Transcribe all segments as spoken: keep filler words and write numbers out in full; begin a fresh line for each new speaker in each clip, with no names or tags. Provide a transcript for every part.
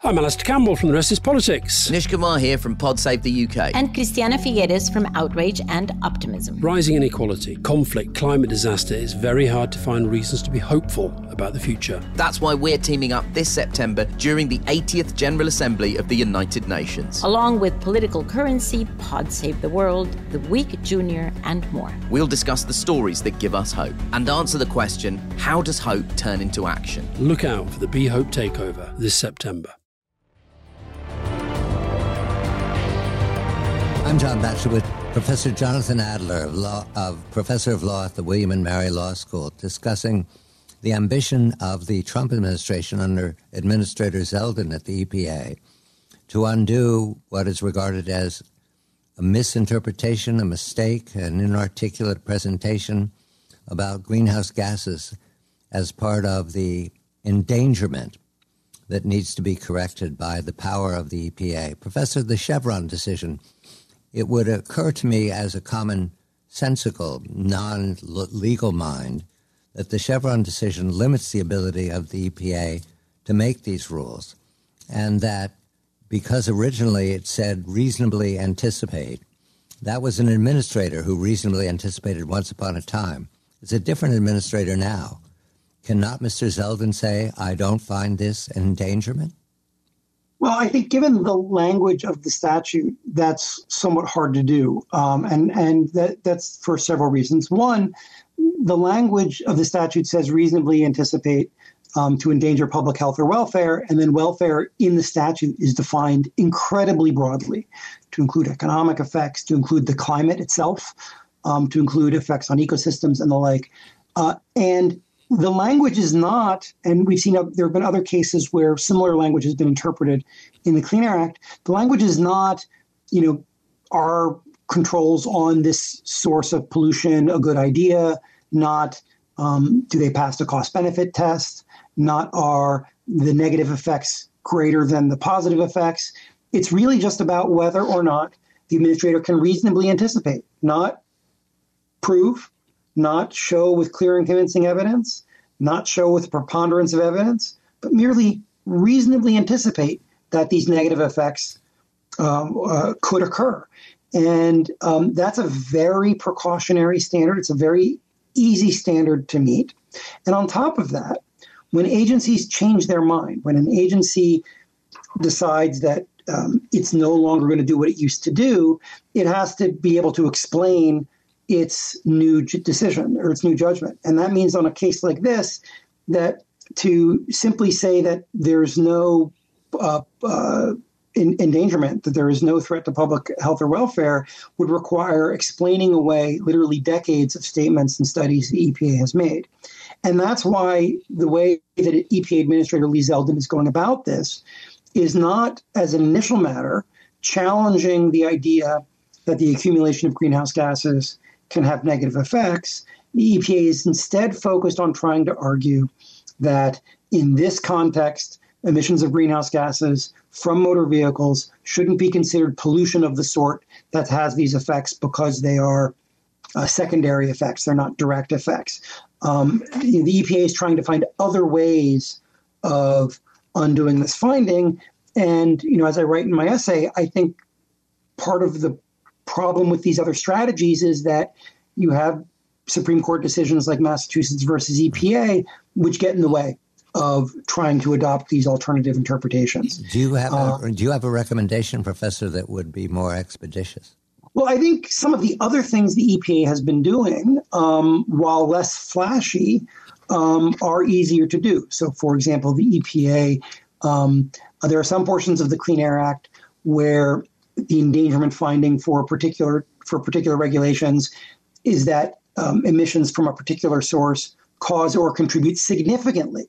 I'm Alistair Campbell from The Rest is Politics.
Nish Kumar here from Pod Save the U K.
And Christiana Figueres from Outrage and Optimism.
Rising inequality, conflict, climate disaster, it's very hard to find reasons to be hopeful about the future.
That's why we're teaming up this September during the eightieth General Assembly of the United Nations.
Along with Political Currency, Pod Save the World, The Week Junior, and more.
We'll discuss the stories that give us hope and answer the question, how does hope turn into action?
Look out for the Be Hope Takeover this September.
I'm John Batchelor with Professor Jonathan Adler, of law, of Professor of Law at the William and Mary Law School, discussing the ambition of the Trump administration under Administrator Zeldin at the E P A to undo what is regarded as a misinterpretation, a mistake, an inarticulate presentation about greenhouse gases as part of the endangerment that needs to be corrected by the power of the E P A. Professor, the Chevron decision, it would occur to me as a commonsensical, non-legal mind that the Chevron decision limits the ability of the E P A to make these rules, and that because originally it said reasonably anticipate, that was an administrator who reasonably anticipated once upon a time. It's a different administrator now. Cannot Mister Zeldin say, I don't find this an endangerment?
Well, I think given the language of the statute, that's somewhat hard to do. Um, and and that, that's for several reasons. One, the language of the statute says reasonably anticipate um, to endanger public health or welfare. And then welfare in the statute is defined incredibly broadly to include economic effects, to include the climate itself, um, to include effects on ecosystems and the like. Uh, and the language is not, and we've seen uh, there have been other cases where similar language has been interpreted in the Clean Air Act. The language is not, you know, are controls on this source of pollution a good idea? Not um, do they pass the cost-benefit test? Not are the negative effects greater than the positive effects? It's really just about whether or not the administrator can reasonably anticipate, not prove, not show with clear and convincing evidence, not show with preponderance of evidence, but merely reasonably anticipate that these negative effects um, uh, could occur. And um, that's a very precautionary standard. It's a very easy standard to meet. And on top of that, when agencies change their mind, when an agency decides that um, it's no longer going to do what it used to do, it has to be able to explain its new decision or its new judgment. And that means on a case like this, that to simply say that there's no uh, uh, in, endangerment, that there is no threat to public health or welfare, would require explaining away literally decades of statements and studies the E P A has made. And that's why the way that E P A Administrator Lee Zeldin is going about this is not, as an initial matter, challenging the idea that the accumulation of greenhouse gases can have negative effects. The E P A is instead focused on trying to argue that in this context, emissions of greenhouse gases from motor vehicles shouldn't be considered pollution of the sort that has these effects because they are uh, secondary effects. They're not direct effects. Um, the E P A is trying to find other ways of undoing this finding. And, you know, as I write in my essay, I think part of the problem with these other strategies is that you have Supreme Court decisions like Massachusetts versus E P A, which get in the way of trying to adopt these alternative interpretations.
Do you have
uh,
a, do you have a recommendation, Professor, that would be more expeditious?
Well, I think some of the other things the E P A has been doing, um, while less flashy, um, are easier to do. So, for example, the E P A, um, there are some portions of the Clean Air Act where the endangerment finding for particular for particular regulations is that um, emissions from a particular source cause or contribute significantly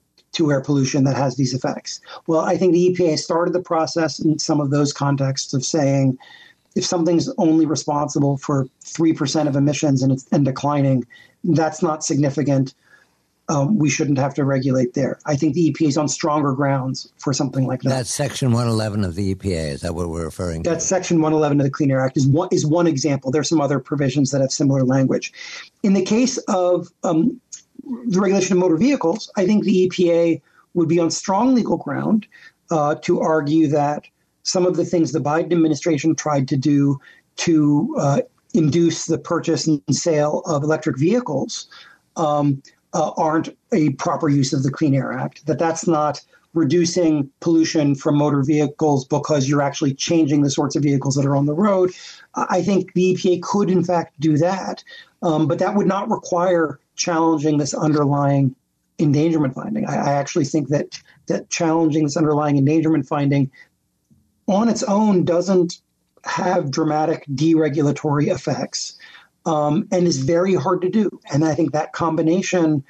to air pollution that has these effects. Well, I think the E P A started the process in some of those contexts of saying if something's only responsible for three percent of emissions and it's and declining, that's not significant. Um, we shouldn't have to regulate there. I think the E P A is on stronger grounds for something like that.
That's Section one eleven of the E P A. Is that what we're referring to?
That's Section one eleven of the Clean Air Act is one, is one example. There's some other provisions that have similar language. In the case of um, the regulation of motor vehicles, I think the E P A would be on strong legal ground uh, to argue that some of the things the Biden administration tried to do to uh, induce the purchase and sale of electric vehicles um, uh, aren't a proper use of the Clean Air Act, that that's not reducing pollution from motor vehicles because you're actually changing the sorts of vehicles that are on the road. I think the E P A could, in fact, do that, um, but that would not require challenging this underlying endangerment finding. I, I actually think that that challenging this underlying endangerment finding on its own doesn't have dramatic deregulatory effects um, and is very hard to do. And I think that combination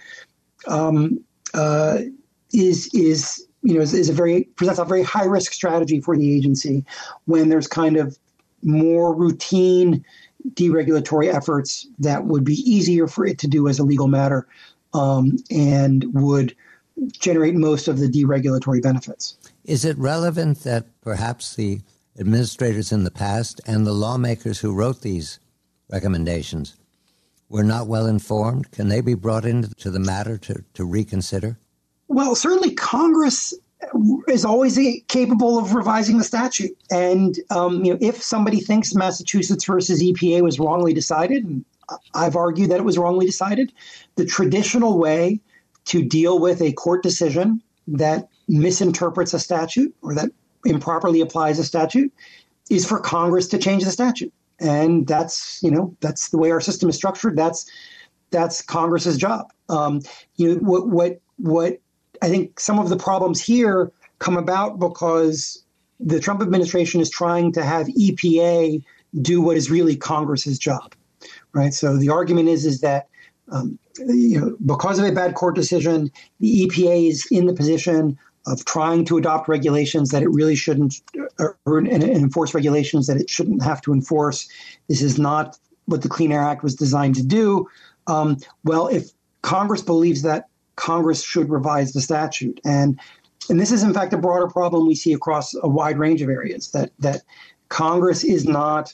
um, uh, is is you know is, is a very presents a very high risk strategy for the agency when there's kind of more routine deregulatory efforts that would be easier for it to do as a legal matter um, and would generate most of the deregulatory benefits.
Is it relevant that perhaps the administrators in the past and the lawmakers who wrote these recommendations were not well informed? Can they be brought into the matter to, to reconsider?
Well, certainly Congress is always capable of revising the statute. And um, you know, if somebody thinks Massachusetts versus E P A was wrongly decided, and I've argued that it was wrongly decided, the traditional way to deal with a court decision that misinterprets a statute or that improperly applies a statute is for Congress to change the statute. And that's, you know, that's the way our system is structured. That's that's Congress's job. Um, you know, what what what I think some of the problems here come about because the Trump administration is trying to have E P A do what is really Congress's job, right? So the argument is is that um, you know, because of a bad court decision, the E P A is in the position of trying to adopt regulations that it really shouldn't, or, and enforce regulations that it shouldn't have to enforce. This is not what the Clean Air Act was designed to do. Um, well, if Congress believes that, Congress should revise the statute. And and this is, in fact, a broader problem we see across a wide range of areas, that, that Congress is not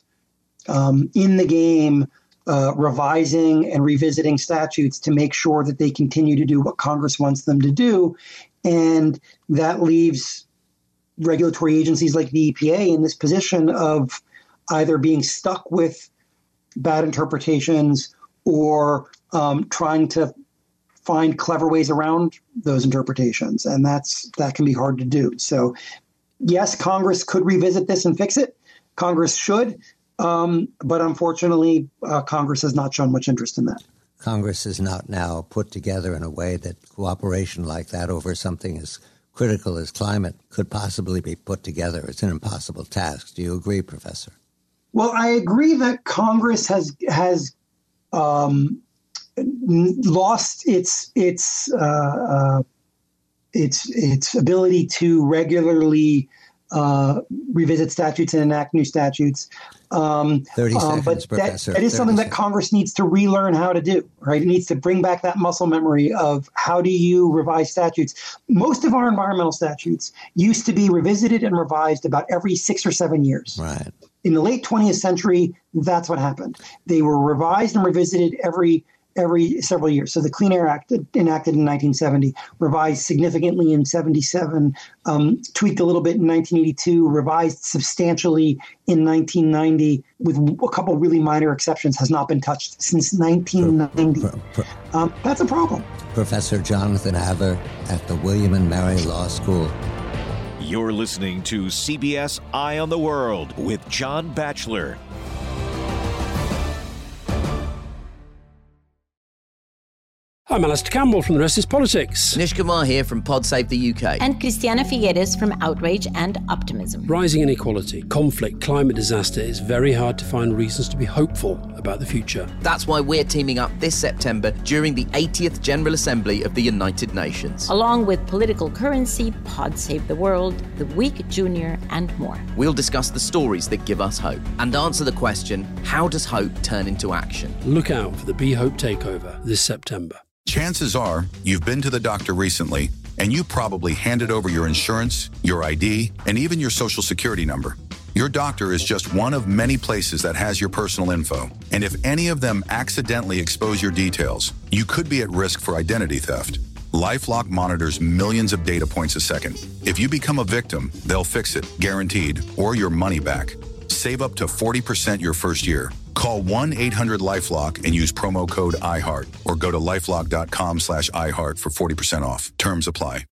um, in the game uh, revising and revisiting statutes to make sure that they continue to do what Congress wants them to do. And that leaves regulatory agencies like the E P A in this position of either being stuck with bad interpretations or um, trying to find clever ways around those interpretations. And that's that can be hard to do. So, yes, Congress could revisit this and fix it. Congress should. Um, but unfortunately, uh, Congress has not shown much interest in that.
Congress is not now put together in a way that cooperation like that over something as critical as climate could possibly be put together. It's an impossible task. Do you agree, Professor?
Well, I agree that Congress has has um, lost its its uh, uh, its its ability to regularly uh, revisit statutes and enact new statutes. Um,
Thirty seconds,
um, but
Professor.
That, that is something that Congress needs to relearn how to do. Right, it needs to bring back that muscle memory of how do you revise statutes. Most of our environmental statutes used to be revisited and revised about every six or seven years.
Right.
In the late twentieth century, that's what happened. They were revised and revisited every every several years. So the Clean Air Act, enacted in nineteen seventy, revised significantly in seventy-seven, um, tweaked a little bit in nineteen eighty-two, revised substantially in nineteen ninety, with a couple of really minor exceptions, has not been touched since nineteen ninety. Pro, pro, pro, um, that's a problem.
Professor Jonathan Adler at the William and Mary Law School.
You're listening to C B S Eye on the World with John Batchelor.
I'm Alistair Campbell from The Rest is Politics.
Nish Kumar here from Pod Save the U K.
And Christiana Figueres from Outrage and Optimism.
Rising inequality, conflict, climate disaster, it's very hard to find reasons to be hopeful about the future.
That's why we're teaming up this September during the eightieth General Assembly of the United Nations.
Along with Political Currency, Pod Save the World, The Week Junior, and more.
We'll discuss the stories that give us hope and answer the question, how does hope turn into action?
Look out for the Be Hope Takeover this September.
Chances are you've been to the doctor recently and you probably handed over your insurance, your I D, and even your social security number. Your doctor is just one of many places that has your personal info. And if any of them accidentally expose your details, you could be at risk for identity theft. LifeLock monitors millions of data points a second. If you become a victim, they'll fix it, guaranteed, or your money back. Save up to forty percent your first year. Call one eight hundred LifeLock and use promo code iHeart or go to lifelock dot com slash iHeart for forty percent off. Terms apply.